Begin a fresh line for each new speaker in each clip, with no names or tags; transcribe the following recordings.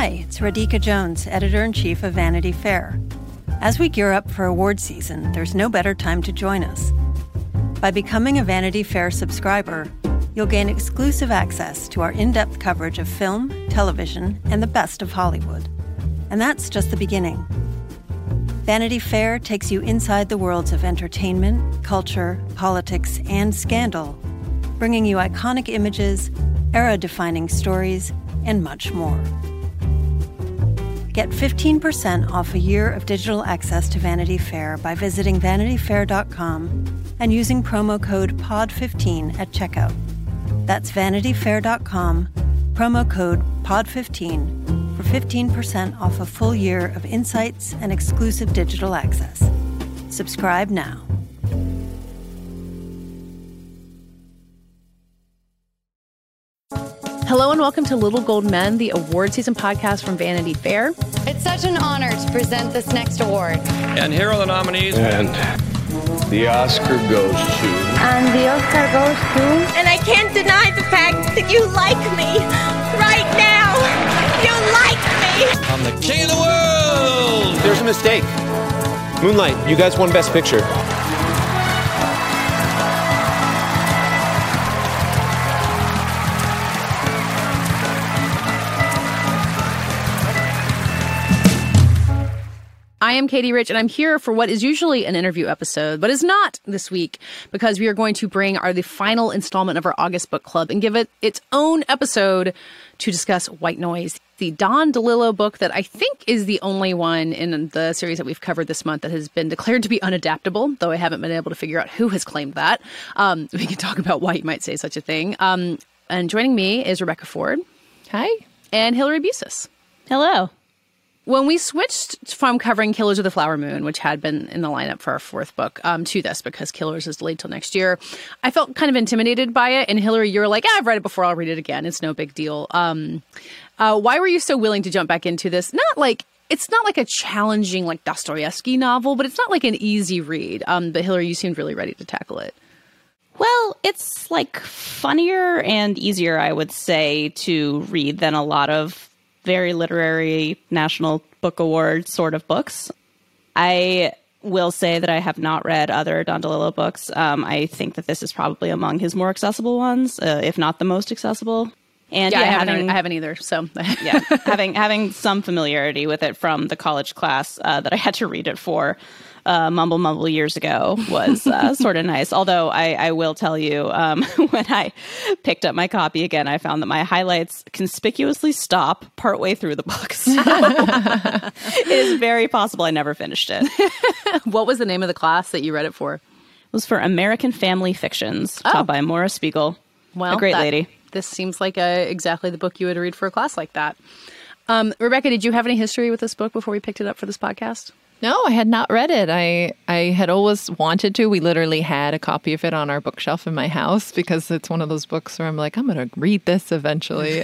Hi, it's Radhika Jones, Editor-in-Chief of Vanity Fair. As we gear up for award season, there's no better time to join us. By becoming a Vanity Fair subscriber, you'll gain exclusive access to our in-depth coverage of film, television, and the best of Hollywood. And that's just the beginning. Vanity Fair takes you inside the worlds of entertainment, culture, politics, and scandal, bringing you iconic images, era-defining stories, and much more. Get 15% off a year of digital access to Vanity Fair by visiting vanityfair.com and using promo code POD15 at checkout. That's vanityfair.com, promo code POD15 for 15% off a full year of insights and exclusive digital access. Subscribe now.
Hello and welcome to Little Gold Men, the award season podcast from Vanity Fair.
It's such an honor to present this next award.
And here are the nominees.
And the Oscar goes to...
And the Oscar goes to...
And I can't deny the fact that you like me. Right now. You like me.
I'm the king of the world.
There's a mistake. Moonlight, you guys won Best Picture.
I am Katie Rich, and I'm here for what is usually an interview episode, but is not this week, because we are going to bring the final installment of our August book club and give it its own episode to discuss White Noise, the Don DeLillo book that I think is the only one in the series that we've covered this month that has been declared to be unadaptable, though I haven't been able to figure out who has claimed that. We can talk about why you might say such a thing. And joining me is Rebecca Ford.
Hi.
And Hillary Busis.
Hello.
When we switched from covering Killers of the Flower Moon, which had been in the lineup for our fourth book, to this, because Killers is delayed till next year, I felt kind of intimidated by it. And Hillary, you're like, I've read it before, I'll read it again. It's no big deal. Why were you so willing to jump back into this? It's not like a challenging, like Dostoevsky novel, but it's not like an easy read. But Hillary, you seemed really ready to tackle it.
Well, it's like funnier and easier, I would say, to read than a lot of very literary National Book Award sort of books. I will say that I have not read other Don DeLillo books. I think that this is probably among his more accessible ones, if not the most accessible. And
I haven't either. So
yeah, having some familiarity with it from the college class that I had to read it for mumble years ago was sort of nice. Although I will tell you, when I picked up my copy again, I found that my highlights conspicuously stop partway through the book. So it is very possible I never finished it.
What was the name of the class that you read it for? It
was for American Family Fictions, taught by Maura Spiegel.
Well,
a great lady.
This seems like exactly the book you would read for a class like that. Rebecca, did you have any history with this book before we picked it up for this podcast?
No, I had not read it. I had always wanted to. We literally had a copy of it on our bookshelf in my house because it's one of those books where I'm like, I'm going to read this eventually.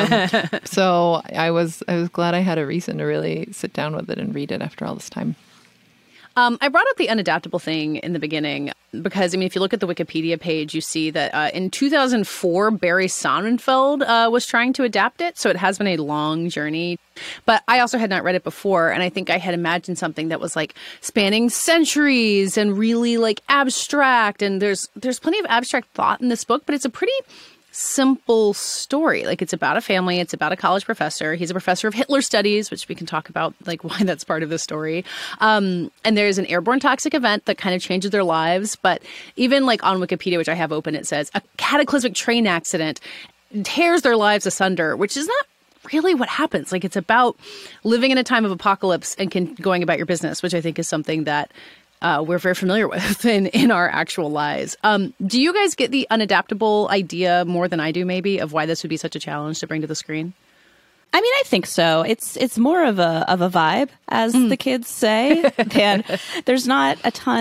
So I was glad I had a reason to really sit down with it and read it after all this time.
I brought up the unadaptable thing in the beginning because, if you look at the Wikipedia page, you see that in 2004, Barry Sonnenfeld was trying to adapt it. So it has been a long journey. But I also had not read it before. And I think I had imagined something that was like spanning centuries and really like abstract. And there's plenty of abstract thought in this book, but it's a pretty simple story. Like, it's about a family. It's about a college professor. He's a professor of Hitler studies, which we can talk about, like, why that's part of the story. And there's an airborne toxic event that kind of changes their lives. But even like on Wikipedia, which I have open, it says a cataclysmic train accident tears their lives asunder, which is not really what happens. Like, it's about living in a time of apocalypse and going about your business, which I think is something that we're very familiar with in our actual lives. Do you guys get the unadaptable idea more than I do, maybe, of why this would be such a challenge to bring to the screen?
I think so. It's more of a vibe, as the kids say. And there's not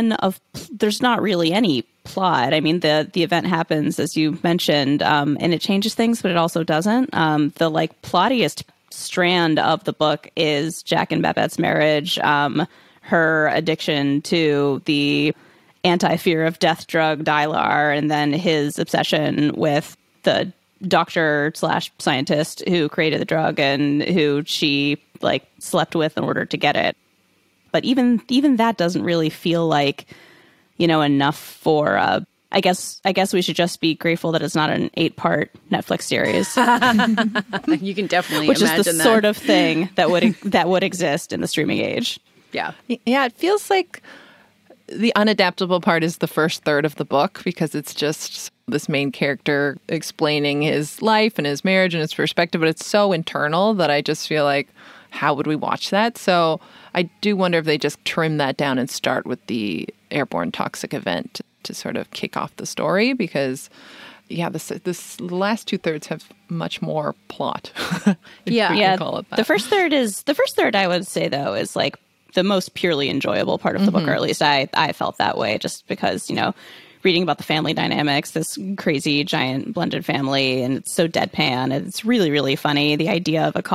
really any plot. The event happens, as you mentioned, and it changes things, but it also doesn't. The plottiest strand of the book is Jack and Babette's marriage, her addiction to the anti-fear of death drug Dylar, and then his obsession with the doctor/scientist who created the drug and who she like slept with in order to get it. But even that doesn't really feel like, enough for I guess we should just be grateful that it's not an 8-part Netflix series.
You can definitely
which
imagine
is the
that.
sort of thing that would exist in the streaming age.
Yeah.
Yeah, it feels like the unadaptable part is the first third of the book, because it's just this main character explaining his life and his marriage and his perspective, but it's so internal that I just feel like, how would we watch that? So I do wonder if they just trim that down and start with the airborne toxic event to sort of kick off the story, because this last 2/3 have much more plot. If we can call it that.
The first third I would say though is like the most purely enjoyable part of the book, or at least I felt that way, just because, reading about the family dynamics, this crazy giant blended family, and it's so deadpan, and it's really, really funny. The idea of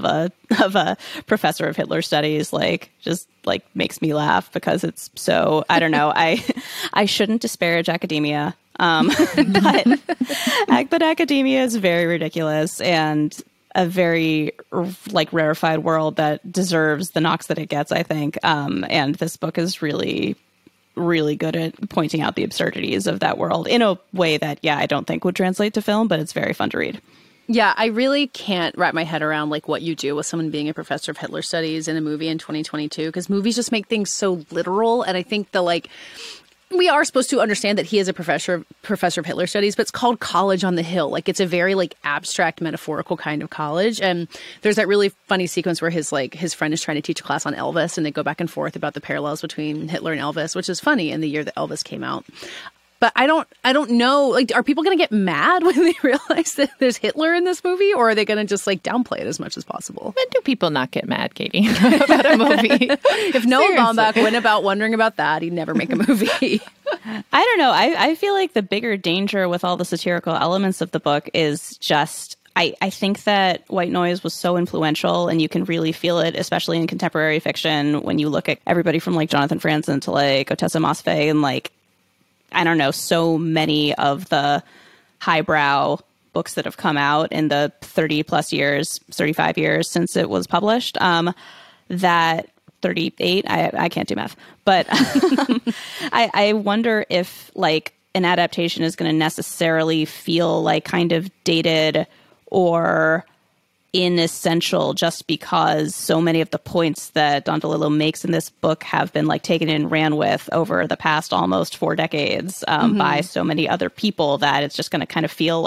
a professor of Hitler studies just makes me laugh, because it's so, I don't know, I shouldn't disparage academia, but academia is very ridiculous and a very rarefied world that deserves the knocks that it gets, I think. And this book is really, really good at pointing out the absurdities of that world in a way that, I don't think would translate to film, but it's very fun to read.
Yeah, I really can't wrap my head around what you do with someone being a professor of Hitler studies in a movie in 2022, because movies just make things so literal. And I think we are supposed to understand that he is a professor of Hitler studies, but it's called College on the Hill. It's a very abstract, metaphorical kind of college. And there's that really funny sequence where his friend is trying to teach a class on Elvis, and they go back and forth about the parallels between Hitler and Elvis, which is funny in the year that Elvis came out. But I don't know, are people going to get mad when they realize that there's Hitler in this movie, or are they going to just downplay it as much as possible?
When do people not get mad, Katie, about a movie?
If Noah Baumbach went about wondering about that, he'd never make a movie.
I don't know. I feel like the bigger danger with all the satirical elements of the book is just, I think that White Noise was so influential, and you can really feel it, especially in contemporary fiction, when you look at everybody from Jonathan Franzen to Ottessa Mossfegh, and I don't know, so many of the highbrow books that have come out in the 35 years since it was published, that 38, I can't do math, but I wonder if an adaptation is going to necessarily feel kind of dated or inessential, just because so many of the points that Don DeLillo makes in this book have been taken and ran with over the past almost 4 decades by so many other people, that it's just going to kind of feel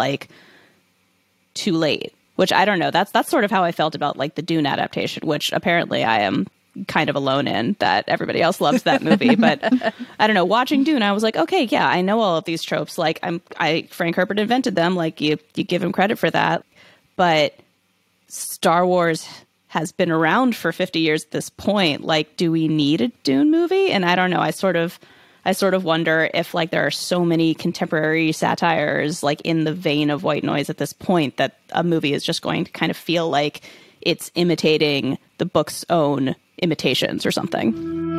too late, which I don't know. That's sort of how I felt about the Dune adaptation, which apparently I am kind of alone in, that everybody else loves that movie. But I don't know, watching Dune, I was like, okay, yeah, I know all of these tropes. Frank Herbert invented them. You give him credit for that. But Star Wars has been around for 50 years at this point. Do we need a Dune movie? And I don't know. I sort of wonder if there are so many contemporary satires in the vein of White Noise at this point, that a movie is just going to kind of feel like it's imitating the book's own imitations or something.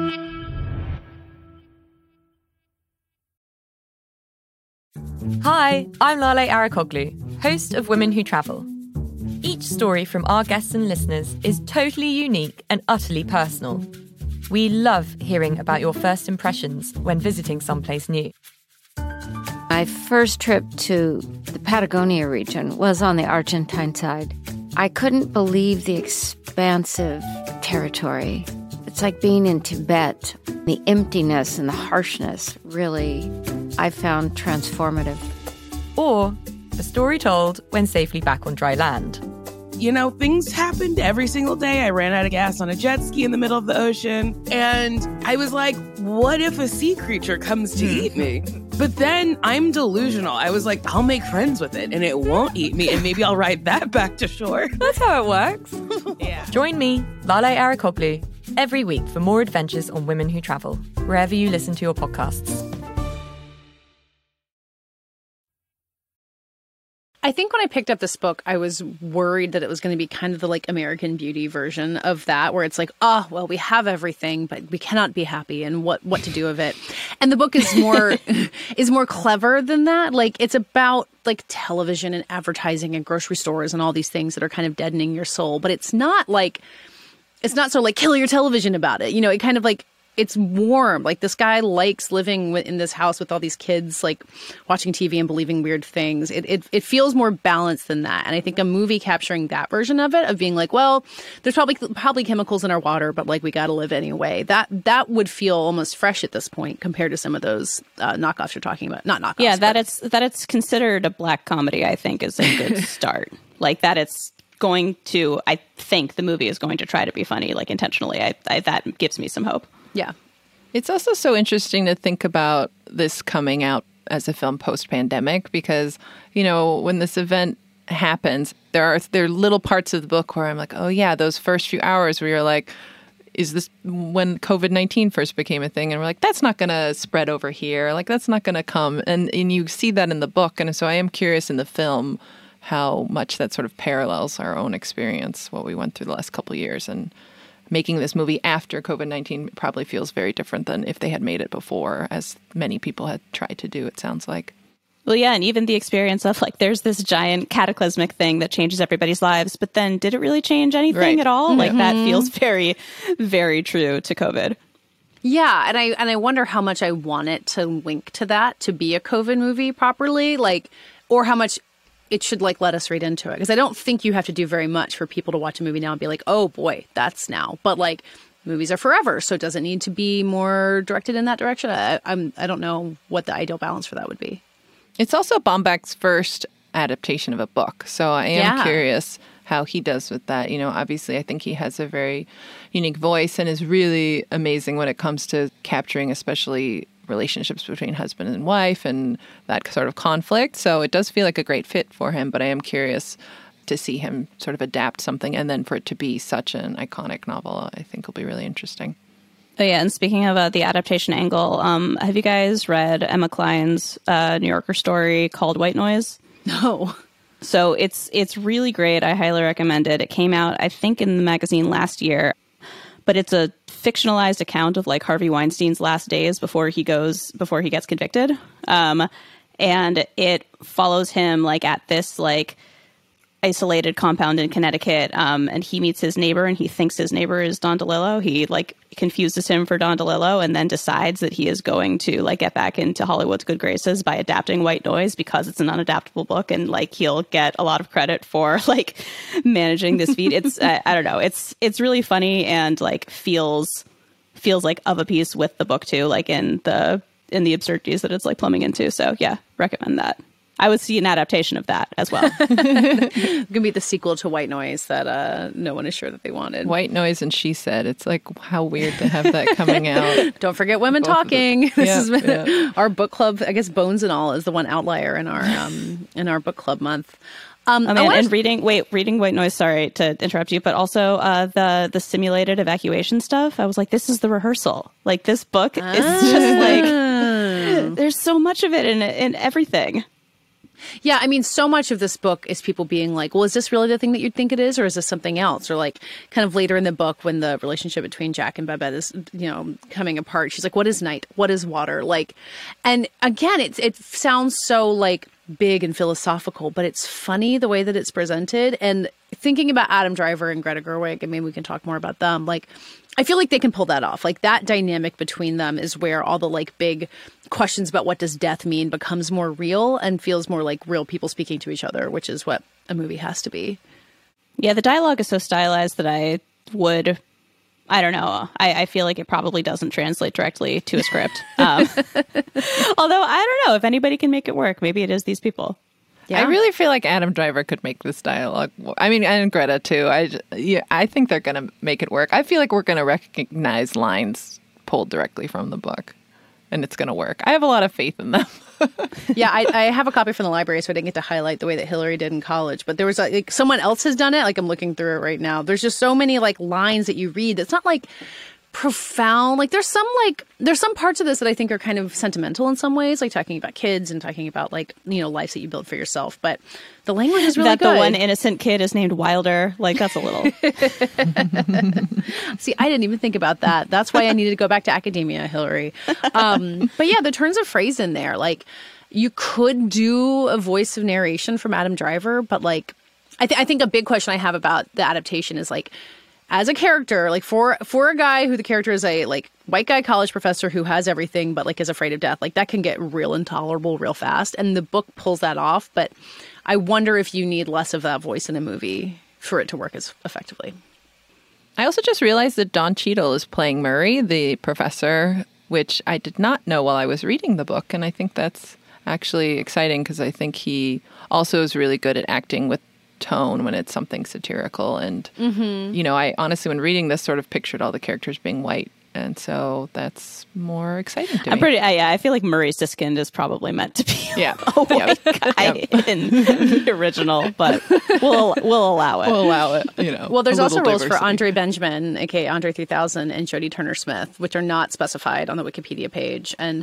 Hi, I'm Lale Arikoglu, host of Women Who Travel. Each story from our guests and listeners is totally unique and utterly personal. We love hearing about your first impressions when visiting someplace new.
My first trip to the Patagonia region was on the Argentine side. I couldn't believe the expansive territory. It's like being in Tibet. The emptiness and the harshness really, I found transformative.
Or a story told when safely back on dry land.
Things happened every single day. I ran out of gas on a jet ski in the middle of the ocean. And I was like, what if a sea creature comes to eat me? But then I'm delusional. I was like, I'll make friends with it and it won't eat me. And maybe I'll ride that back to shore.
That's how it works.
Yeah.
Join me, Lale Arikoglu, every week for more adventures on Women Who Travel, wherever you listen to your podcasts.
I think when I picked up this book, I was worried that it was going to be kind of the American Beauty version of that, where it's we have everything, but we cannot be happy, and what to do with it. And the book is more clever than that. Like, it's about like television and advertising and grocery stores and all these things that are kind of deadening your soul. But it's not so like kill your television about it. You know, it kind of like, it's warm. Like, this guy likes living in this house with all these kids, like watching TV and believing weird things. It feels more balanced than that. And I think a movie capturing that version of it, of being like, well, there's probably chemicals in our water, but like, we got to live anyway. That would feel almost fresh at this point compared to some of those knockoffs you're talking about. Not knockoffs.
Yeah, that it's considered a black comedy, I think, is a good start. Like, that it's going to, I think the movie is going to try to be funny, like intentionally. That gives me some hope.
Yeah.
It's also so interesting to think about this coming out as a film post-pandemic because, you know, when this event happens, there are little parts of the book where I'm like, oh, yeah, those first few hours where you're like, is this when COVID-19 first became a thing? And we're like, that's not going to spread over here. Like, that's not going to come. And you see that in the book. And so I am curious in the film how much that sort of parallels our own experience, what we went through the last couple of years. And making this movie after COVID-19 probably feels very different than if they had made it before, as many people had tried to do, it sounds like.
Well, yeah, and even the experience of, like, there's this giant cataclysmic thing that changes everybody's lives, but then did it really change anything at all? Mm-hmm. Like, that feels very, very true to COVID.
Yeah, and I wonder how much I want it to link to that, to be a COVID movie properly, like, or how much it should, like, let us read into it. Because I don't think you have to do very much for people to watch a movie now and be like, oh, boy, that's now. But, like, movies are forever, so does it need to be more directed in that direction? I don't know what the ideal balance for that would be.
It's also Baumbach's first adaptation of a book, so I am curious how he does with that. You know, obviously, I think he has a very unique voice and is really amazing when it comes to capturing especially relationships between husband and wife and that sort of conflict. So it does feel like a great fit for him, but I am curious to see him sort of adapt something and then for it to be such an iconic novel, I think will be really interesting.
Oh, yeah. And speaking of the adaptation angle, have you guys read Emma Cline's New Yorker story called White Noise?
No.
So it's really great. I highly recommend it. It came out, I think, in the magazine last year, but it's a fictionalized account of like Harvey Weinstein's last days before he gets convicted. And it follows him like at this like isolated compound in Connecticut. And he meets his neighbor and he thinks his neighbor is Don DeLillo. He like confuses him for Don DeLillo and then decides that he is going to like get back into Hollywood's good graces by adapting White Noise because it's an unadaptable book. And like, he'll get a lot of credit for like managing this feat. It's, I don't know. It's really funny and like feels like of a piece with the book too, like in the absurdities that it's like plumbing into. So yeah, recommend that. I would see an adaptation of that as well.
It's gonna be the sequel to White Noise that no one is sure that they wanted.
White Noise and She Said. It's like how weird to have that coming out.
Don't forget Women Talking. This has been our book club. I guess Bones and All is the one outlier in our book club month.
And reading White Noise. Sorry to interrupt you, but also the simulated evacuation stuff. I was like, this is the rehearsal. Like this book is just like there's so much of it in everything.
Yeah, I mean, so much of this book is people being like, well, is this really the thing that you'd think it is? Or is this something else? Or like kind of later in the book when the relationship between Jack and Babette is, you know, coming apart, she's like, what is night? What is water? Like, and again, it sounds so like big and philosophical, but it's funny the way that it's presented. And thinking about Adam Driver and Greta Gerwig, and maybe we can talk more about them, like, I feel like they can pull that off. Like that dynamic between them is where all the like big questions about what does death mean becomes more real and feels more like real people speaking to each other, which is what a movie has to be.
Yeah, the dialogue is so stylized that I don't know. I feel like it probably doesn't translate directly to a script. Although I don't know if anybody can make it work. Maybe it is these people.
Yeah. I really feel like Adam Driver could make this dialogue. I mean, and Greta too. I think they're going to make it work. I feel like we're going to recognize lines pulled directly from the book, and it's going to work. I have a lot of faith in them.
Yeah, I have a copy from the library, so I didn't get to highlight the way that Hillary did in college. But there was like someone else has done it. Like I'm looking through it right now. There's just so many like lines that you read. It's not like profound. Like there's some parts of this that I think are kind of sentimental in some ways, like talking about kids and talking about like, you know, lives that you build for yourself. But the language is really good.
That the one innocent kid is named Wilder. Like that's a little.
See, I didn't even think about that. That's why I needed to go back to academia, Hillary. But yeah, the turns of phrase in there, like you could do a voice of narration from Adam Driver, but like I think a big question I have about the adaptation is like, as a character, like for a guy who the character is a like white guy college professor who has everything but like is afraid of death, like that can get real intolerable real fast. And the book pulls that off. But I wonder if you need less of that voice in a movie for it to work as effectively.
I also just realized that Don Cheadle is playing Murray, the professor, which I did not know while I was reading the book. And I think that's actually exciting because I think he also is really good at acting with tone when it's something satirical. And, you know, I honestly, when reading this, sort of pictured all the characters being white. And so that's more exciting to me.
I feel like Murray Siskind is probably meant to be a white guy in the original, but we'll allow it.
We'll allow it, you know.
Well, there's also roles for Andre Benjamin, aka Andre 3000, and Jodie Turner-Smith, which are not specified on the Wikipedia page. And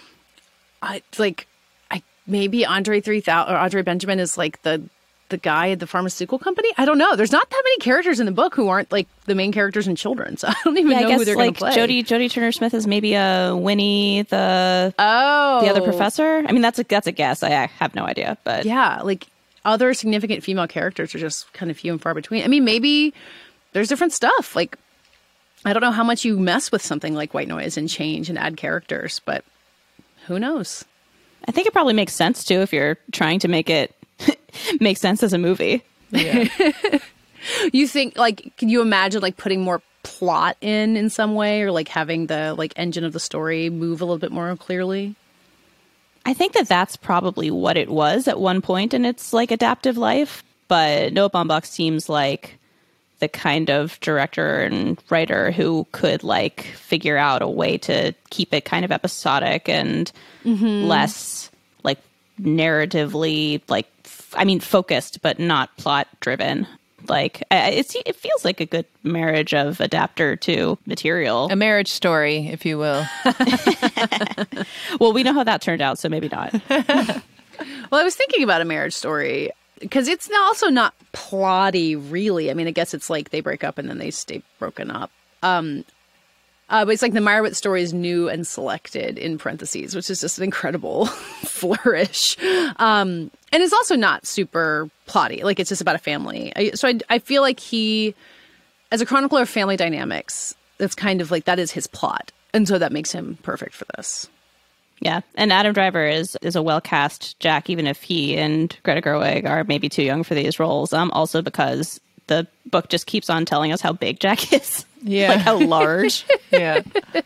maybe Andre 3000 or Andre Benjamin is like the guy at the pharmaceutical company. I don't know. There's not that many characters in the book who aren't like the main characters in Children. So I don't even know who they're going to play.
Jodie Turner-Smith is maybe a Winnie, the other professor. I mean, that's a guess. I have no idea. But
yeah, like other significant female characters are just kind of few and far between. I mean, maybe there's different stuff. Like I don't know how much you mess with something like White Noise and change and add characters, but who knows?
I think it probably makes sense too if you're trying to make it make sense as a movie.
Yeah. You think, like, can you imagine like putting more plot in some way, or like having the like engine of the story move a little bit more clearly?
I think that's probably what it was at one point in its like adaptive life. But Noah Baumbach seems like the kind of director and writer who could like figure out a way to keep it kind of episodic and less like narratively like focused but not plot driven. Like it feels like a good marriage of adapter to material,
a marriage story, if you will.
Well, we know how that turned out, so maybe not.
Well, I was thinking about A Marriage Story because it's also not plotty, really. I mean, I guess it's like they break up and then they stay broken up. But it's like the Meyerowitz story is new and selected in parentheses, which is just an incredible flourish. And it's also not super plotty. Like, it's just about a family. I feel like he, as a chronicler of family dynamics, that's kind of like, that is his plot. And so that makes him perfect for this.
Yeah. And Adam Driver is a well-cast Jack, even if he and Greta Gerwig are maybe too young for these roles. Also because the book just keeps on telling us how big Jack is.
Yeah.
Like how large.
Yeah.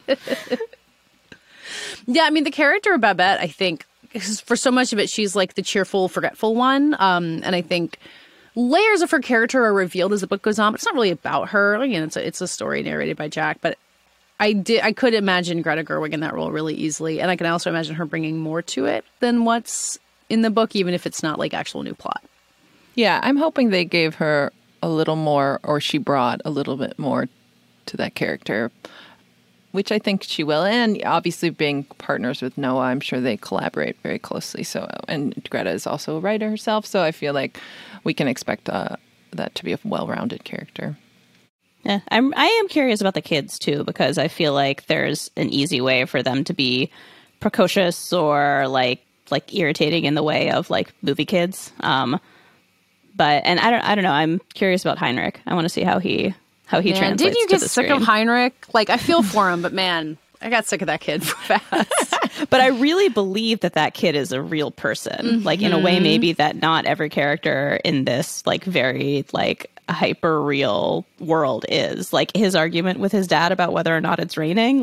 Yeah, I mean, the character of Babette, I think, for so much of it, she's like the cheerful, forgetful one. And I think layers of her character are revealed as the book goes on, but it's not really about her. Again, it's a story narrated by Jack, but I could imagine Greta Gerwig in that role really easily. And I can also imagine her bringing more to it than what's in the book, even if it's not like actual new plot.
Yeah, I'm hoping they gave her a little more, or she brought a little bit more to that character, which I think she will. And obviously being partners with Noah, I'm sure they collaborate very closely. So, and Greta is also a writer herself. So I feel like we can expect that to be a well-rounded character.
Yeah, I am curious about the kids too, because I feel like there's an easy way for them to be precocious or like irritating in the way of like movie kids. But I don't know. I'm curious about Heinrich. I want to see how he translates.
Didn't you get sick
screen.
of Heinrich? Like, I feel for him, but man, I got sick of that kid fast.
But I really believe that kid is a real person. Like, in a way, maybe that not every character in this like very like hyper real world is. Like his argument with his dad about whether or not it's raining.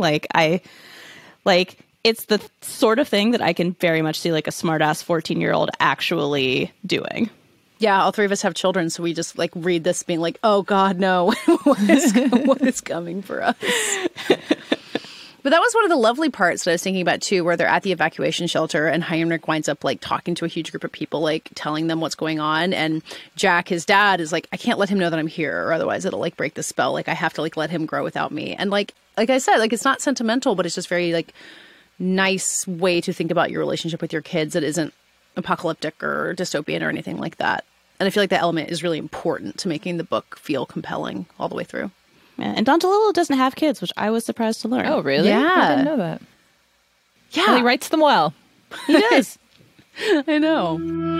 It's the sort of thing that I can very much see like a smartass 14-year-old actually doing.
Yeah, all three of us have children, so we just like read this being like, oh God, no, what is coming for us? But that was one of the lovely parts that I was thinking about, too, where they're at the evacuation shelter and Heinrich winds up, like, talking to a huge group of people, like, telling them what's going on. And Jack, his dad, is like, I can't let him know that I'm here, or otherwise it'll, like, break the spell. Like, I have to, like, let him grow without me. And, like I said, like, it's not sentimental, but it's just very, like, nice way to think about your relationship with your kids that isn't apocalyptic or dystopian or anything like that. And I feel like that element is really important to making the book feel compelling all the way through.
Yeah, and Don DeLillo doesn't have kids, which I was surprised to learn.
Oh, really?
Yeah.
I didn't know that.
Yeah.
Well, he writes them well.
He does.
I know.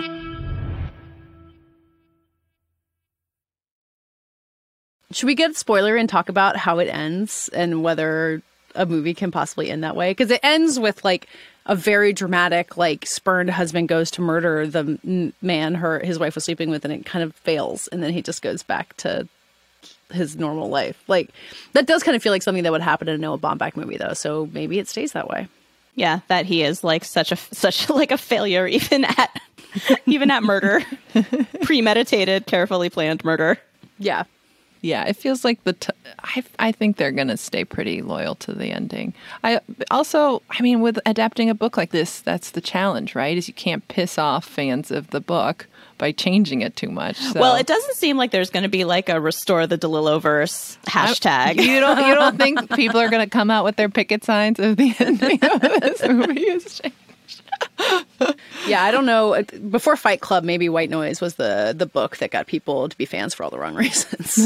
Should we get spoiler and talk about how it ends and whether a movie can possibly end that way? Because it ends with, like, a very dramatic, like, spurned husband goes to murder the man his wife was sleeping with, and it kind of fails. And then he just goes back to his normal life. Like, that does kind of feel like something that would happen in a Noah Baumbach movie, though. So maybe it stays that way.
Yeah, that he is like such like a failure even at murder. Premeditated, carefully planned murder.
Yeah.
Yeah, it feels like I think they're going to stay pretty loyal to the ending. I mean, with adapting a book like this, that's the challenge, right? Is you can't piss off fans of the book by changing it too much. So.
Well, it doesn't seem like there's going to be like a restore the DeLilloverse hashtag.
You don't think people are going to come out with their picket signs if the ending of this movie is changed?
Yeah, I don't know. Before Fight Club, maybe White Noise was the book that got people to be fans for all the wrong reasons.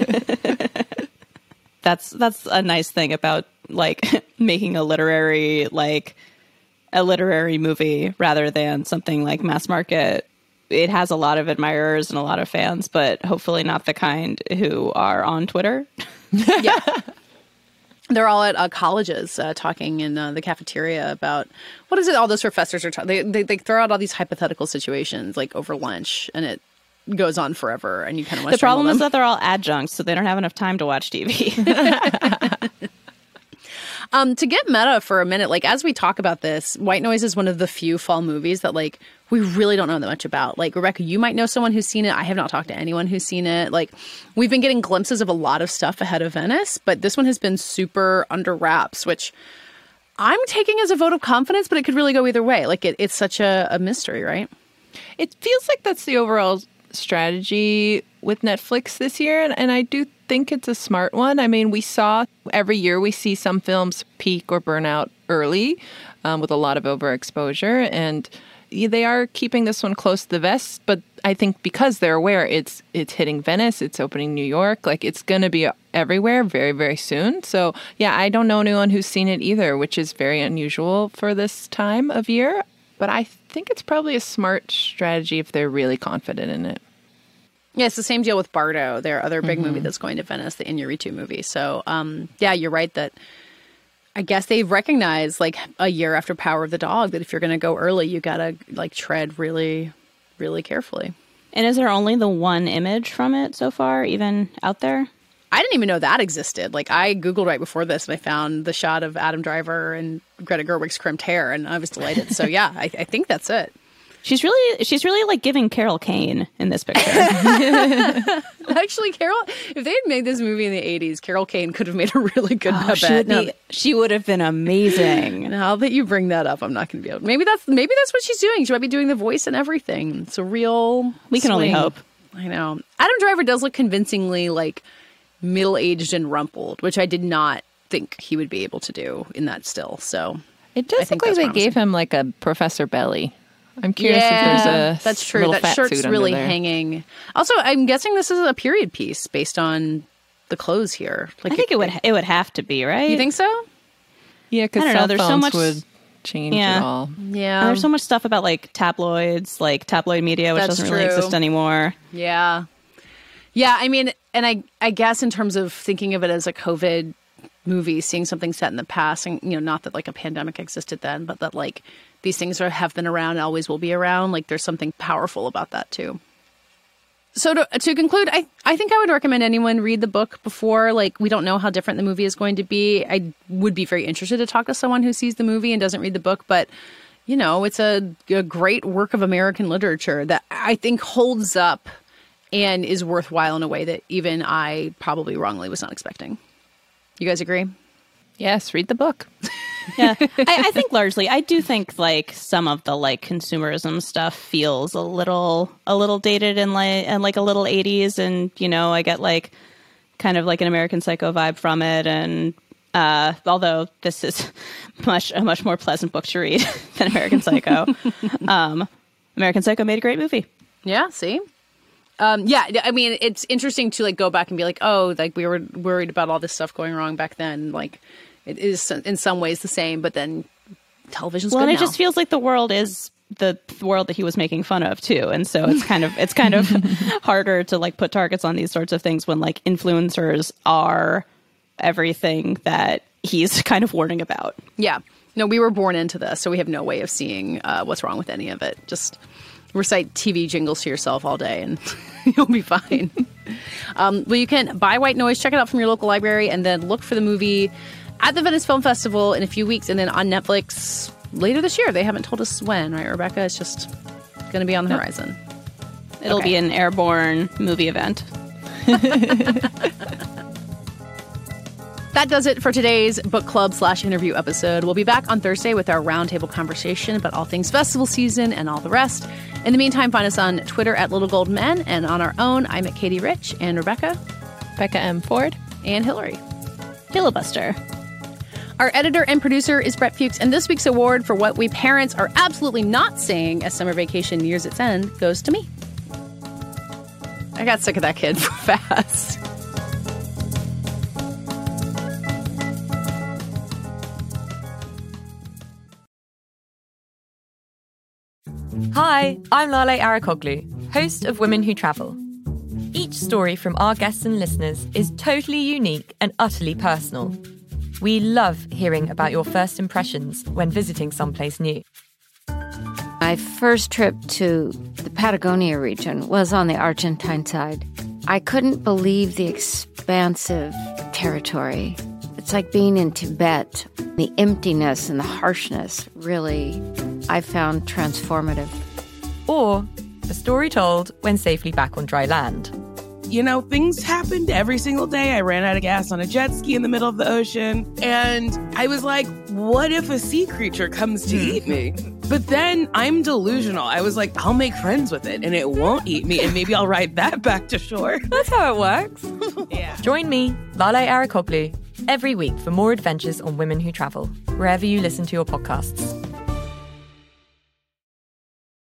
That's a nice thing about, like, making a literary movie rather than something like mass market. It has a lot of admirers and a lot of fans, but hopefully not the kind who are on Twitter.
Yeah. They're all at colleges talking in the cafeteria about, what is it all those professors are talking. They throw out all these hypothetical situations, like, over lunch, and it goes on forever, and you kind of want to
The problem is that they're all adjuncts, so they don't have enough time to watch TV.
To get meta for a minute, like, as we talk about this, White Noise is one of the few fall movies that, like, we really don't know that much about. Like, Rebecca, you might know someone who's seen it. I have not talked to anyone who's seen it. Like, we've been getting glimpses of a lot of stuff ahead of Venice, but this one has been super under wraps, which I'm taking as a vote of confidence, but it could really go either way. Like, it's such a mystery, right?
It feels like that's the overall strategy with Netflix this year, and I do think it's a smart one. I mean, every year we see some films peak or burn out early with a lot of overexposure, and they are keeping this one close to the vest, but I think because they're aware it's hitting Venice, it's opening New York, like, it's going to be everywhere very, very soon. So, yeah, I don't know anyone who's seen it either, which is very unusual for this time of year, but I think it's probably a smart strategy if they're really confident in it.
Yeah, it's the same deal with Bardo, their other big movie that's going to Venice, the Iñárritu movie. So, yeah, you're right that I guess they've recognized, like, a year after Power of the Dog, that if you're going to go early, you got to, like, tread really, really carefully.
And is there only the one image from it so far, even out there?
I didn't even know that existed. Like, I Googled right before this, and I found the shot of Adam Driver and Greta Gerwig's crimped hair, and I was delighted. So, yeah, I think that's it.
She's really like giving Carol Kane in this picture.
Actually, Carol, if they had made this movie in the 80s, Carol Kane could have made a really good Babette.
She would have been amazing.
Now that you bring that up, I'm not going to be able. Maybe that's what she's doing. She might be doing the voice and everything. It's a real.
We can only hope.
I know. Adam Driver does look convincingly like middle-aged and rumpled, which I did not think he would be able to do in that still. So
it does look like they gave him like a Professor Belly. I'm curious if there's a
that's true. That shirt's really hanging. Also, I'm guessing this is a period piece based on the clothes here.
Like, I think it would have to be, right?
You think so?
Yeah, because cell phones would change it all.
Yeah,
and there's so much stuff about, like, tabloids, like tabloid media, which doesn't really exist anymore.
Yeah, yeah. I mean, and I guess in terms of thinking of it as a COVID movie, seeing something set in the past, and not that like a pandemic existed then, but that like these things have been around and always will be around. Like, there's something powerful about that too. So to conclude, I think I would recommend anyone read the book before. Like, we don't know how different the movie is going to be. I would be very interested to talk to someone who sees the movie and doesn't read the book. But, it's a great work of American literature that I think holds up and is worthwhile in a way that even I probably wrongly was not expecting. You guys agree?
Yes, read the book.
Yeah, I think largely, I do think like some of the like consumerism stuff feels a little dated and like a little 80s, and you know, I get like kind of like an American Psycho vibe from it, and although this is a much more pleasant book to read than American Psycho, American Psycho made a great movie.
Yeah, see. Yeah, I mean, it's interesting to like go back and be like, oh, like we were worried about all this stuff going wrong back then. Like, it is in some ways the same, but then television's good now.
Well, and it just feels like the world is the world that he was making fun of too, and so it's kind of harder to like put targets on these sorts of things when like influencers are everything that he's kind of warning about.
Yeah, no, we were born into this, so we have no way of seeing what's wrong with any of it. Just recite TV jingles to yourself all day and you'll be fine. Well, you can buy White Noise, check it out from your local library, and then look for the movie at the Venice Film Festival in a few weeks, and then on Netflix later this year. They haven't told us when, right, Rebecca? It's just going to be on the horizon.
It'll be an airborne movie event.
That does it for today's book club / interview episode. We'll be back on Thursday with our roundtable conversation about all things festival season and all the rest. In the meantime, find us on Twitter at Little Gold Men, and on our own, I'm at Katie Rich, and Rebecca,
Becca M. Ford,
and Hillary,
Filibuster.
Our editor and producer is Brett Fuchs, and this week's award for what we parents are absolutely not saying as summer vacation nears its end goes to me. I got sick of that kid fast.
Hi, I'm Lale Arakoglu, host of Women Who Travel. Each story from our guests and listeners is totally unique and utterly personal. We love hearing about your first impressions when visiting someplace new.
My first trip to the Patagonia region was on the Argentine side. I couldn't believe the expansive territory. It's like being in Tibet. The emptiness and the harshness really, I found transformative.
Or a story told when safely back on dry land.
You know, things happened every single day. I ran out of gas on a jet ski in the middle of the ocean. And I was like, what if a sea creature comes to eat me? But then I'm delusional. I was like, I'll make friends with it and it won't eat me. And maybe I'll ride that back to shore.
That's how it works.
Yeah.
Join me, Lale Arakoglu, every week for more adventures on Women Who Travel, wherever you listen to your podcasts.